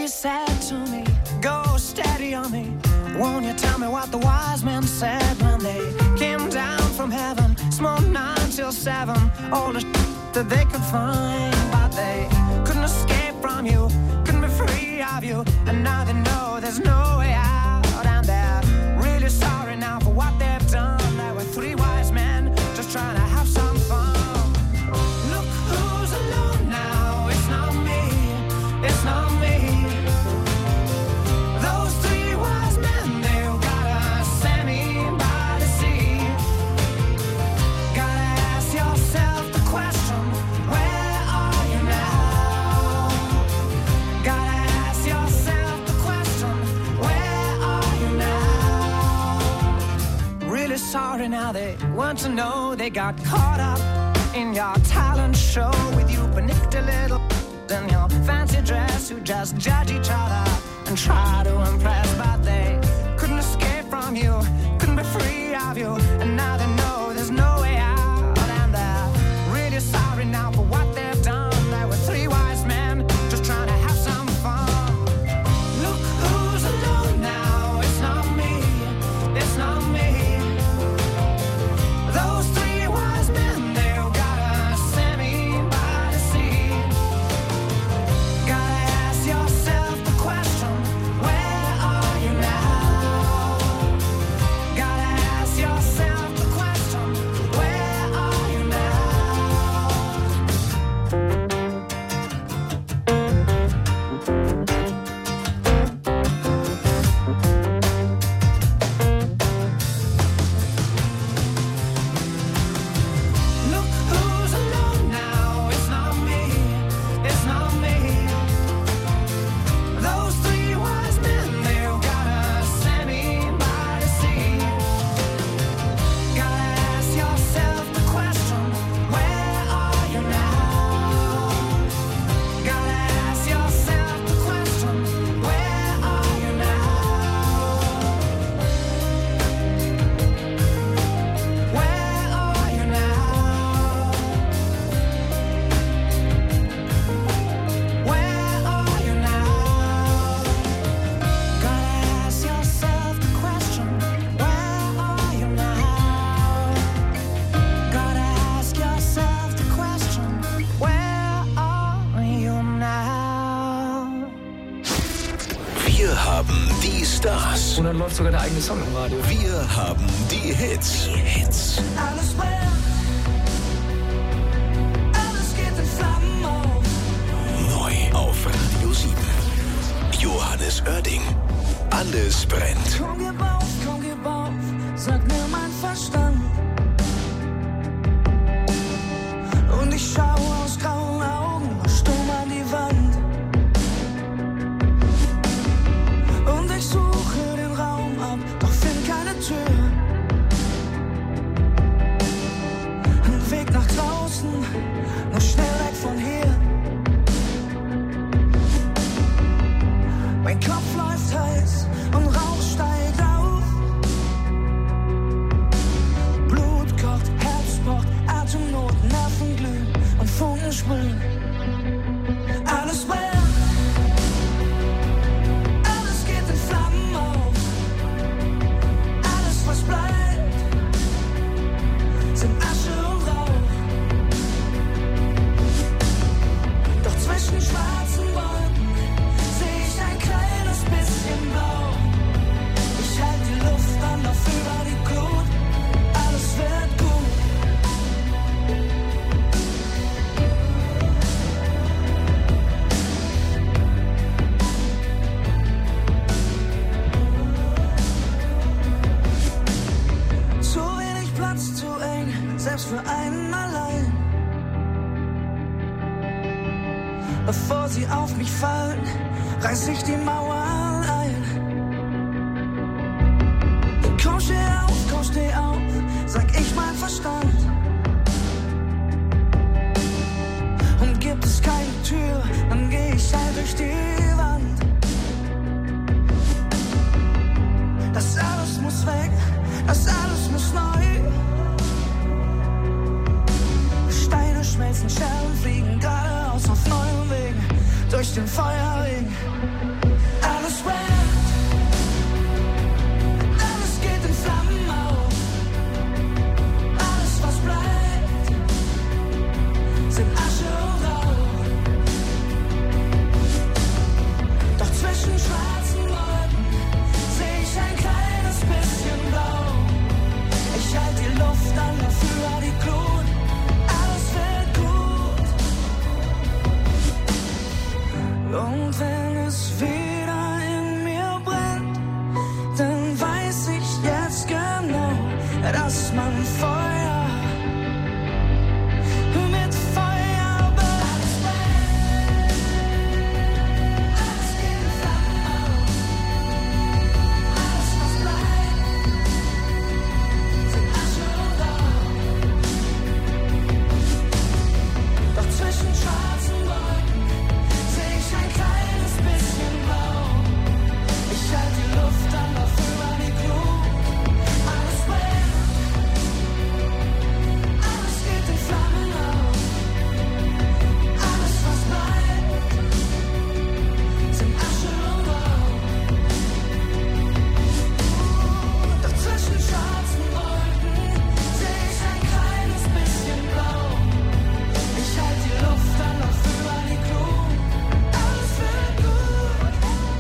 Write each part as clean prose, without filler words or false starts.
said to me, go steady on me. Won't you tell me what the wise men said when they came down from heaven? Smoked 9 till 7, all the that they could find. But they couldn't escape from you, couldn't be free of you. And now they know there's no way out. And they're really sorry now for what they've done. There were 3 wise men just trying to have some fun. Look who's alone now, it's not me, it's not me. Those 3 wise men, they've got a semi by the sea. Gotta ask yourself the question, where are you now? Gotta ask yourself the question, where are you now? Really sorry now, they want to know they got caught up in your talent show with you panicked a little in your fancy dress who just judge each other and try to impress, but they couldn't escape from you, couldn't be free of you, and now they know there's no way out, and they're really sorry now for what they've done. There were 3 wise men just trying to have some fun. Look who's alone now, it's not me, it's not me. Those 3 wise men, they've got a semi by the sea. Gotta ask yourself the question, where are you now? Gotta ask yourself the question, where are you Look who's alone now, it's not me, it's not me. Those 3 wise men, they've got a semi by the sea. Gotta ask yourself the question, where are you now? Gotta ask yourself the question, where are you now? Where are you now? Where are you now? Gotta ask yourself the question, where are you now? Gotta ask yourself the question, where are you now? Wir haben die Stars. Und dann läuft sogar der eigene Song im Radio. Wir haben die Hits. Alles brennt, alles geht in Flammen auf. Neu auf Radio 7. Johannes Oerding. Alles brennt. Komm, gib auf, sag mir mein Verstand. Und ich schaue aus grauen Augen stumm an die Wand. Und ich suche den Raum ab, doch find keine Tür. Ein Weg nach draußen, nur schnell weg von hier. Mein Kopf läuft heiß und Rauch steigt auf. Blut kocht, Herz pocht, Atemnot, Nerven glühen und Funken sprühen. Alles brennt, alles geht in Flammen auf. Alles, was bleibt, sind Asche und Rauch. Doch zwischen schwarzen Wolken seh ich ein kleines bisschen blau. Ich halt die Luft an, lauf über die Glut. Alles wird gut. Zu wenig Platz, zu eng, selbst für einen allein. Bevor sie auf mich fallen, reiß ich die Mauern ein. Komm, steh auf, sag ich mein Verstand. Und gibt es keine Tür, dann geh ich halt durch die Wand. Das alles muss weg, das alles muss neu. Steine schmelzen, Scherben fliegen geradeaus auf neuen Wegen durch den Feuerring. es wieder in mir brennt, dann weiß ich jetzt genau, dass man Feuer mit Feuer brennt. Alles geht in Flammen auf. Alles, was bleibt, sind Asche und Rauch. Doch zwischen schwarzen Wolken seh ich ein kleines bisschen blau. Ich halt die Luft an, lauf über die Glut. Alles brennt, alles geht in Flammen auf. Alles, was bleibt, sind Asche und Rauch. Doch zwischen schwarzen Wolken seh ich ein kleines bisschen blau. Ich halt die Luft an, lauf über die Glut. Alles wird gut.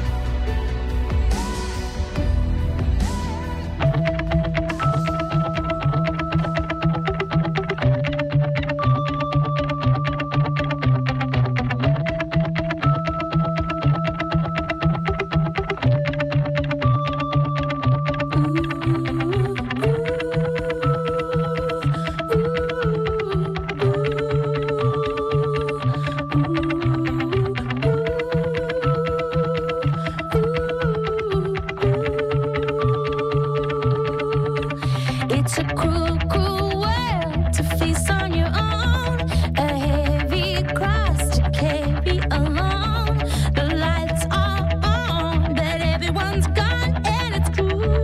It's a cruel, cruel world to face on your own. A heavy cross to carry alone. The lights are on, but everyone's gone, and it's cruel.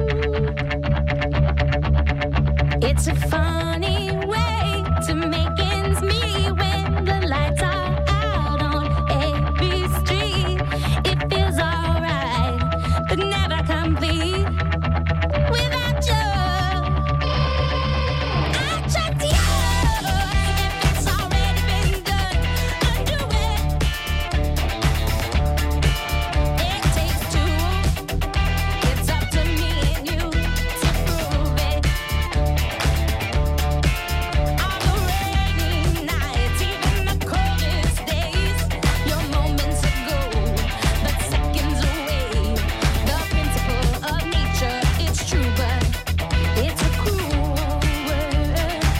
It's a funny way to make ends meet when the lights are out on every street. It feels alright, but never complete without you. I trust you. If it's already been done, undo it. It takes two. It's up to me and you to prove it. On the rainy nights, even the coldest days, your moments are gold, but seconds away. The principle of nature, it's true, but it's a cruel world.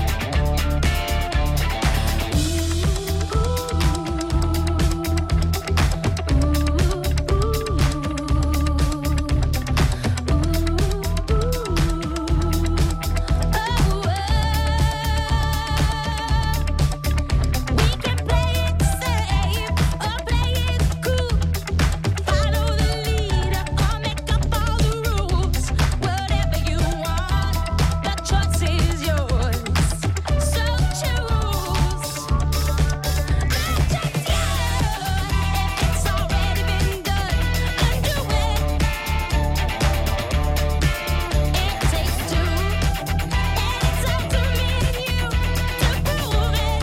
We can play it safe or play it cool. Follow the leader or make up all the rules. Whatever you want, the choice is yours. So choose. I trust you. If it's already been done, undo it. It takes two, and it's up to me and you to prove it.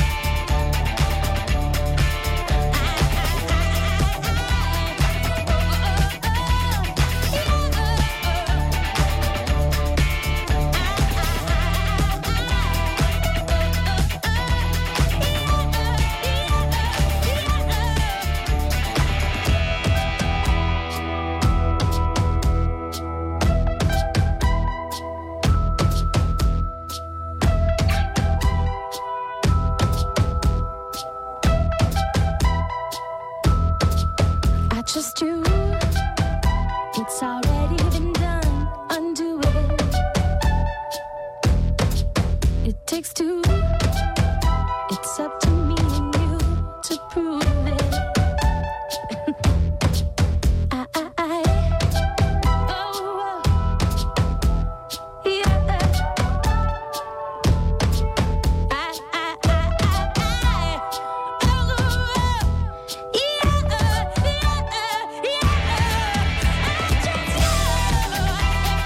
I trust you.